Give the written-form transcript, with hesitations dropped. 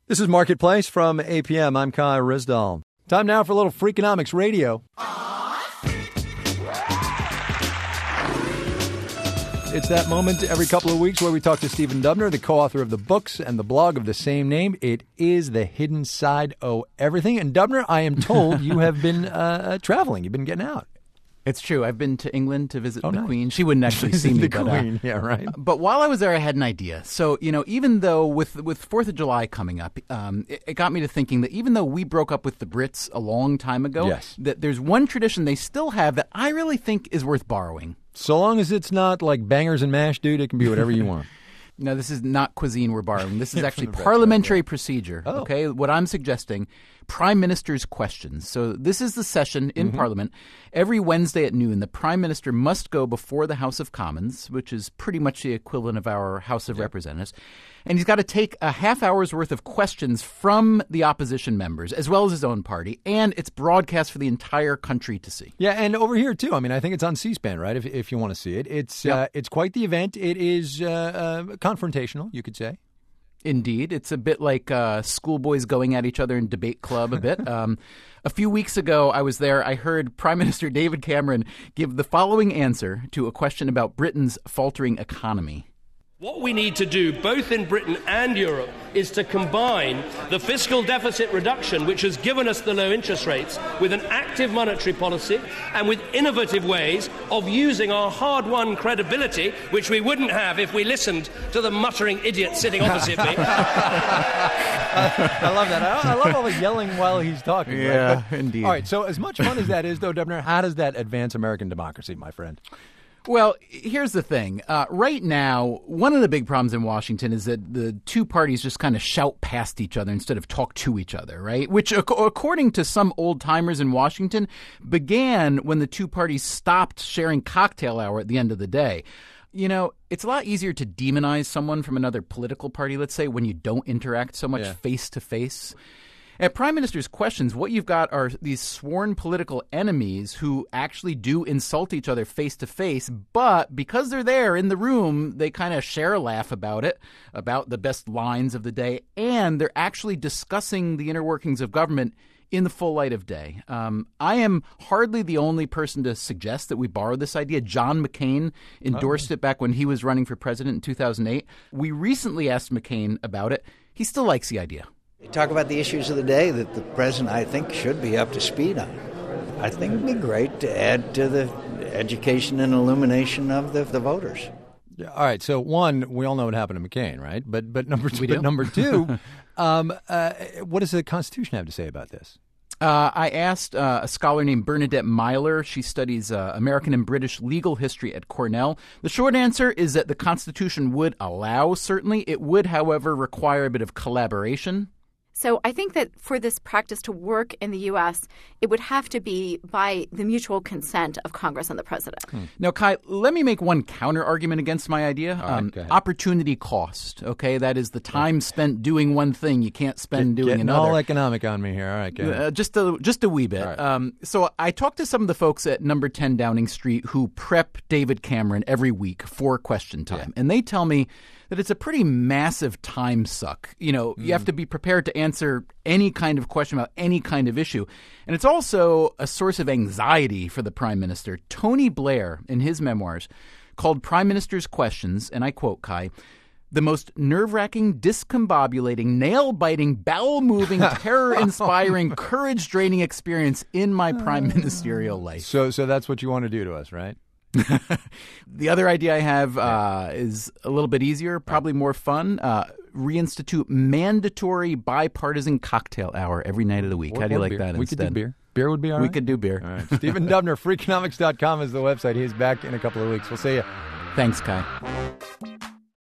This is Marketplace from APM. I'm Kai Ryssdal. Time now for a little Freakonomics Radio. It's that moment every couple of weeks where we talk to Stephen Dubner, the co-author of the books and the blog of the same name. It is The Hidden Side of Everything. And Dubner, I am told you have been traveling. You've been getting out. It's true. I've been to England to visit the nice. Queen. She wouldn't actually see me. The Queen, yeah, right. But while I was there, I had an idea. So, even though with 4th of July coming up, it got me to thinking that even though we broke up with the Brits a long time ago, yes, that there's one tradition they still have that I really think is worth borrowing. So long as it's not like bangers and mash, dude, it can be whatever you want. No, this is not cuisine we're borrowing. This is actually parliamentary procedure. Oh. Okay, what I'm suggesting, Prime Minister's questions. So this is the session in Parliament. Every Wednesday at noon, the Prime Minister must go before the House of Commons, which is pretty much the equivalent of our House of Representatives. And he's got to take a half hour's worth of questions from the opposition members, as well as his own party. And it's broadcast for the entire country to see. Yeah, and over here, too. I mean, I think it's on C-SPAN, right, if you want to see it. It's quite the event. It is confrontational, you could say. Indeed. It's a bit like schoolboys going at each other in debate club a bit. A few weeks ago, I was there. I heard Prime Minister David Cameron give the following answer to a question about Britain's faltering economy. What we need to do, both in Britain and Europe, is to combine the fiscal deficit reduction, which has given us the low interest rates, with an active monetary policy and with innovative ways of using our hard-won credibility, which we wouldn't have if we listened to the muttering idiot sitting opposite me. I love that. I love all the yelling while he's talking. Yeah, right? indeed. All right, so as much fun as that is, though, Dubner, how does that advance American democracy, my friend? Well, here's the thing. Right now, one of the big problems in Washington is that the two parties just kind of shout past each other instead of talk to each other, right? Which, according to some old-timers in Washington, began when the two parties stopped sharing cocktail hour at the end of the day. It's a lot easier to demonize someone from another political party, let's say, when you don't interact so much face-to-face. At Prime Minister's questions, what you've got are these sworn political enemies who actually do insult each other face-to-face, but because they're there in the room, they kind of share a laugh about it, about the best lines of the day, and they're actually discussing the inner workings of government in the full light of day. I am hardly the only person to suggest that we borrow this idea. John McCain endorsed it back when he was running for president in 2008. We recently asked McCain about it. He still likes the idea. Talk about the issues of the day that the president, I think, should be up to speed on. I think it would be great to add to the education and illumination of the voters. Yeah, all right. So, one, we all know what happened to McCain, right? But number two, what does the Constitution have to say about this? I asked a scholar named Bernadette Myler. She studies American and British legal history at Cornell. The short answer is that the Constitution would allow, certainly. It would, however, require a bit of collaboration. So I think that for this practice to work in the U.S., it would have to be by the mutual consent of Congress and the president. Now, Kai, let me make one counter argument against my idea. Opportunity cost, okay? That is the time spent doing one thing you can't spend doing another. All economic on me here. All right, go ahead. Just a wee bit. Right. So I talked to some of the folks at number 10 Downing Street who prep David Cameron every week for question time. And they tell me that it's a pretty massive time suck. You have to be prepared to answer any kind of question about any kind of issue. And it's also a source of anxiety for the Prime Minister. Tony Blair, in his memoirs, called Prime Minister's questions, and I quote, Kai, the most nerve-wracking, discombobulating, nail-biting, bowel-moving, terror-inspiring, courage-draining experience in my prime ministerial life. So that's what you want to do to us, right? The other idea I have is a little bit easier, probably more fun. Reinstitute mandatory bipartisan cocktail hour every night of the week. How do you like that instead? We could do beer. Beer would be all right? We could do beer. All right. Stephen Dubner, Freakonomics.com is the website. He is back in a couple of weeks. We'll see you. Thanks, Kai.